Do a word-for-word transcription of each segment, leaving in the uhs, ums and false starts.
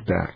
back.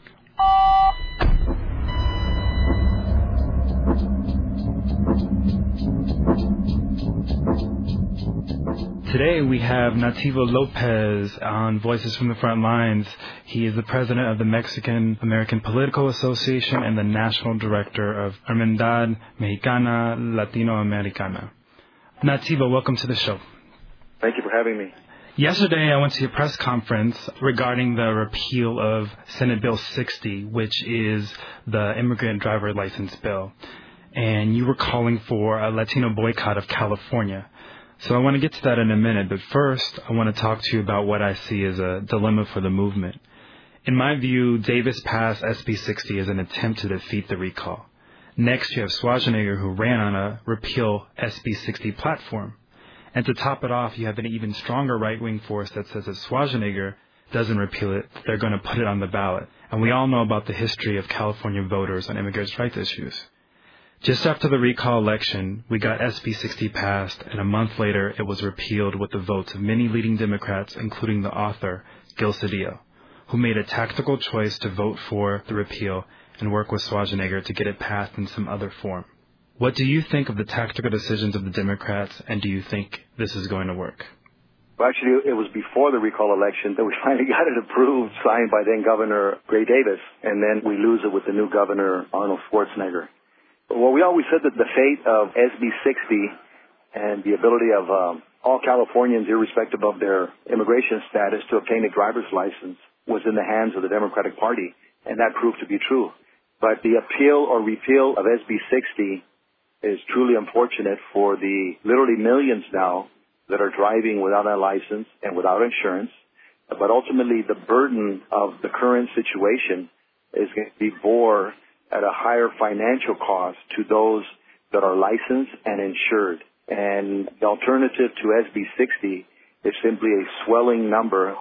Today we have Nativo Lopez on Voices from the Front Lines. He is the president of the Mexican American Political Association and the national director of Hermandad Mexicana Latinoamericana. Nativo, welcome to the show. Thank you for having me. Yesterday I went to your press conference regarding the repeal of Senate Bill sixty, which is the immigrant driver license bill. And you were calling for a Latino boycott of California. So I want to get to that in a minute, but first I want to talk to you about what I see as a dilemma for the movement. In my view, Davis passed S B sixty as an attempt to defeat the recall. Next, you have Schwarzenegger, who ran on a repeal S B sixty platform. And to top it off, you have an even stronger right-wing force that says if Schwarzenegger doesn't repeal it, they're going to put it on the ballot. And we all know about the history of California voters on immigrants' rights issues. Just after the recall election, we got S B sixty passed, and a month later it was repealed with the votes of many leading Democrats, including the author, Gil Cedillo, who made a tactical choice to vote for the repeal and work with Schwarzenegger to get it passed in some other form. What do you think of the tactical decisions of the Democrats, and do you think this is going to work? Well, actually, it was before the recall election that we finally got it approved, signed by then Governor Gray Davis, and then we lose it with the new governor, Arnold Schwarzenegger. Well, we always said that the fate of S B sixty and the ability of um, all Californians, irrespective of their immigration status, to obtain a driver's license was in the hands of the Democratic Party, and that proved to be true. But the appeal or repeal of S B sixty is truly unfortunate for the literally millions now that are driving without a license and without insurance. But ultimately, the burden of the current situation is going to be bore at a higher financial cost to those that are licensed and insured. And the alternative to S B sixty is simply a swelling number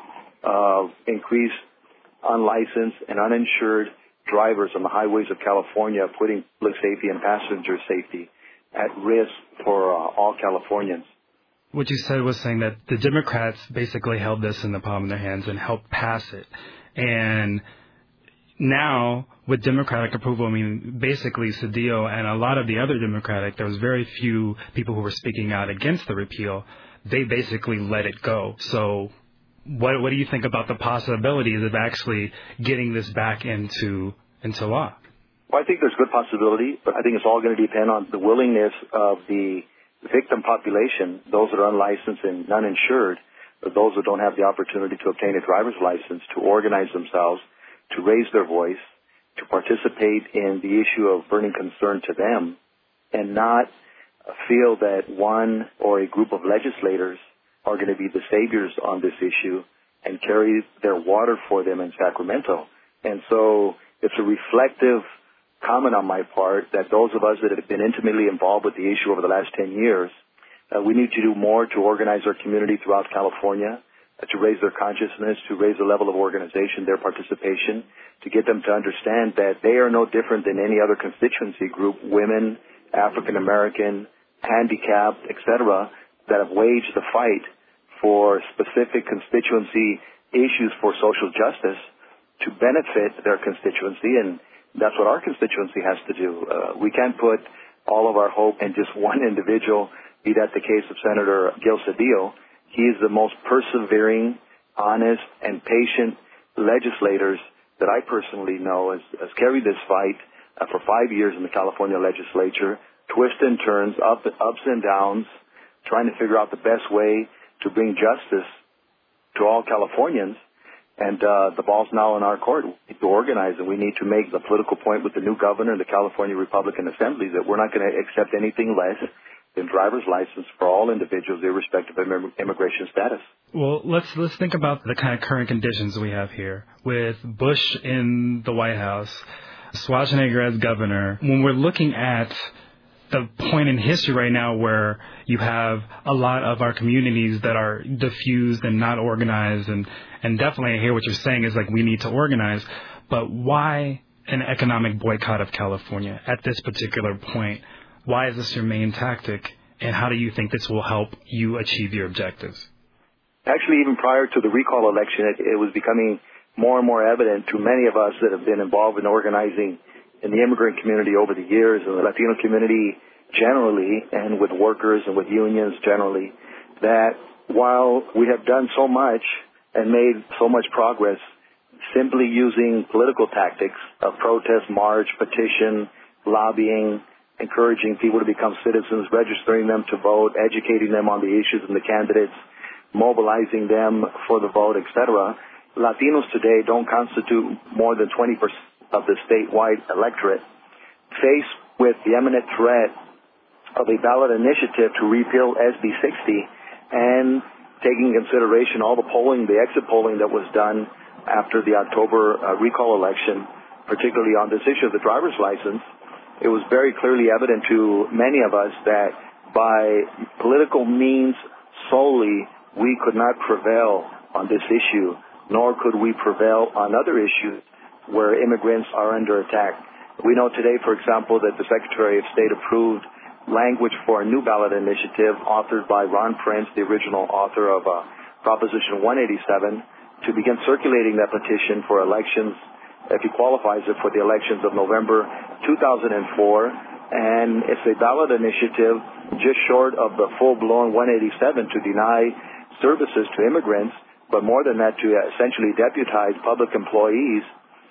of increased unlicensed and uninsured drivers on the highways of California, putting public safety and passenger safety at risk for uh, all Californians. What you said was saying that the Democrats basically held this in the palm of their hands and helped pass it. And now, with Democratic approval, I mean, basically Cedillo and a lot of the other Democratic, there was very few people who were speaking out against the repeal. They basically let it go. So what what do you think about the possibilities of actually getting this back into into law? Well, I think there's good possibility, but I think it's all going to depend on the willingness of the victim population, those that are unlicensed and uninsured, or those that don't have the opportunity to obtain a driver's license, to organize themselves, to raise their voice, to participate in the issue of burning concern to them, and not feel that one or a group of legislators are going to be the saviors on this issue and carry their water for them in Sacramento. And so it's a reflective comment on my part that those of us that have been intimately involved with the issue over the last ten years, uh, we need to do more to organize our community throughout California, to raise their consciousness, to raise the level of organization, their participation, to get them to understand that they are no different than any other constituency group, women, African American, handicapped, et cetera, that have waged the fight for specific constituency issues for social justice to benefit their constituency, and that's what our constituency has to do. Uh, we can't put all of our hope in just one individual, be that the case of Senator Gil Cedillo. He is the most persevering, honest, and patient legislators that I personally know has, has carried this fight uh, for five years in the California legislature, twists and turns, up, ups and downs, trying to figure out the best way to bring justice to all Californians. And uh, the ball's now in our court. We need to organize, and we need to make the political point with the new governor and the California Republican Assembly that we're not going to accept anything less than driver's license for all individuals, irrespective of immigration status. Well, let's let's think about the kind of current conditions we have here with Bush in the White House, Schwarzenegger as governor. When we're looking at the point in history right now where you have a lot of our communities that are diffused and not organized, and, and definitely I hear what you're saying is like we need to organize, but why an economic boycott of California at this particular point? Why is this your main tactic, and how do you think this will help you achieve your objectives? Actually, even prior to the recall election, it, it was becoming more and more evident to many of us that have been involved in organizing in the immigrant community over the years, and the Latino community generally, and with workers and with unions generally, that while we have done so much and made so much progress simply using political tactics of protest, march, petition, lobbying, encouraging people to become citizens, registering them to vote, educating them on the issues and the candidates, mobilizing them for the vote, et cetera, Latinos today don't constitute more than twenty percent of the statewide electorate. Faced with the imminent threat of a ballot initiative to repeal S B sixty and taking into consideration all the polling, the exit polling that was done after the October uh, recall election, particularly on this issue of the driver's license, it was very clearly evident to many of us that by political means solely we could not prevail on this issue, nor could we prevail on other issues where immigrants are under attack. We know today, for example, that the Secretary of State approved language for a new ballot initiative authored by Ron Prince, the original author of uh, Proposition one eighty-seven, to begin circulating that petition for elections, if he qualifies it, for the elections of November two thousand four. And it's a ballot initiative just short of the full-blown one eighty-seven to deny services to immigrants, but more than that, to essentially deputize public employees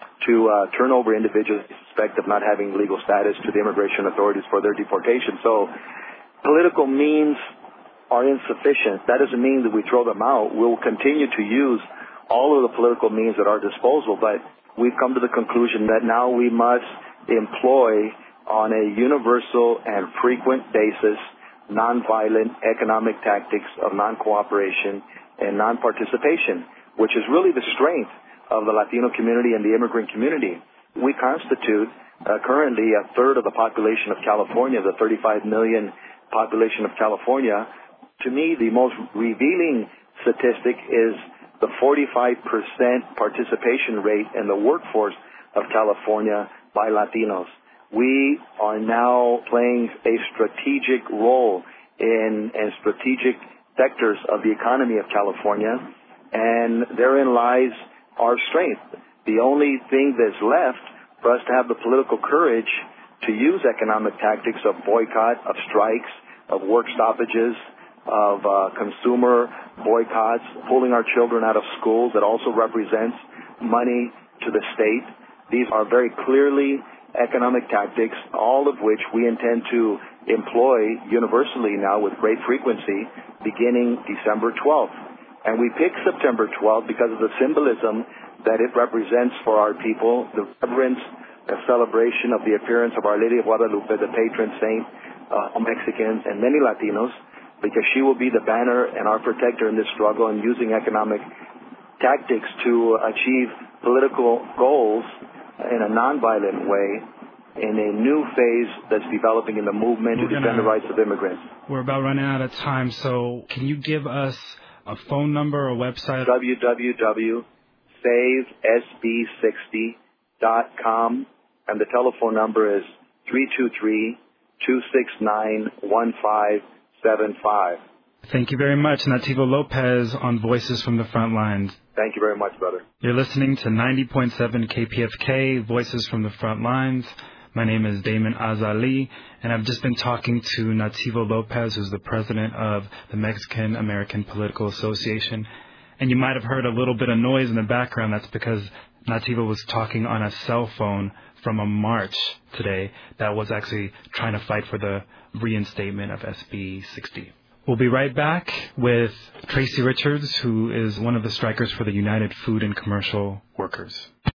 to uh, turn over individuals suspect of not having legal status to the immigration authorities for their deportation. So political means are insufficient. That doesn't mean that we throw them out. We'll continue to use all of the political means at our disposal, but we've come to the conclusion that now we must employ on a universal and frequent basis nonviolent economic tactics of non-cooperation and non-participation, which is really the strength of the Latino community and the immigrant community. We constitute uh, currently a third of the population of California, the thirty-five million population of California. To me, the most revealing statistic is the forty-five percent participation rate in the workforce of California by Latinos. We are now playing a strategic role in, in strategic sectors of the economy of California, and therein lies our strength. The only thing that's left for us to have the political courage to use economic tactics of boycott, of strikes, of work stoppages, of uh, consumer boycotts, pulling our children out of schools, that also represents money to the state. These are very clearly economic tactics, all of which we intend to employ universally now with great frequency beginning December twelfth. And we picked September twelfth because of the symbolism that it represents for our people, the reverence, the celebration of the appearance of Our Lady of Guadalupe, the patron saint uh, of Mexicans and many Latinos, because she will be the banner and our protector in this struggle, and using economic tactics to achieve political goals in a nonviolent way in a new phase that's developing in the movement we're to defend gonna, the rights of immigrants. We're about running out of time, so can you give us a phone number or website? w w w dot save s b sixty dot com, and the telephone number is three two three, two six nine, one five seven five. Thank you very much, Nativo Lopez on Voices from the Front Lines. Thank you very much, brother. You're listening to ninety point seven K P F K, Voices from the Front Lines. My name is Damon Azali, and I've just been talking to Nativo Lopez, who's the president of the Mexican American Political Association. And you might have heard a little bit of noise in the background. That's because Nativo was talking on a cell phone from a march today that was actually trying to fight for the reinstatement of S B sixty. We'll be right back with Tracy Richards, who is one of the strikers for the United Food and Commercial Workers.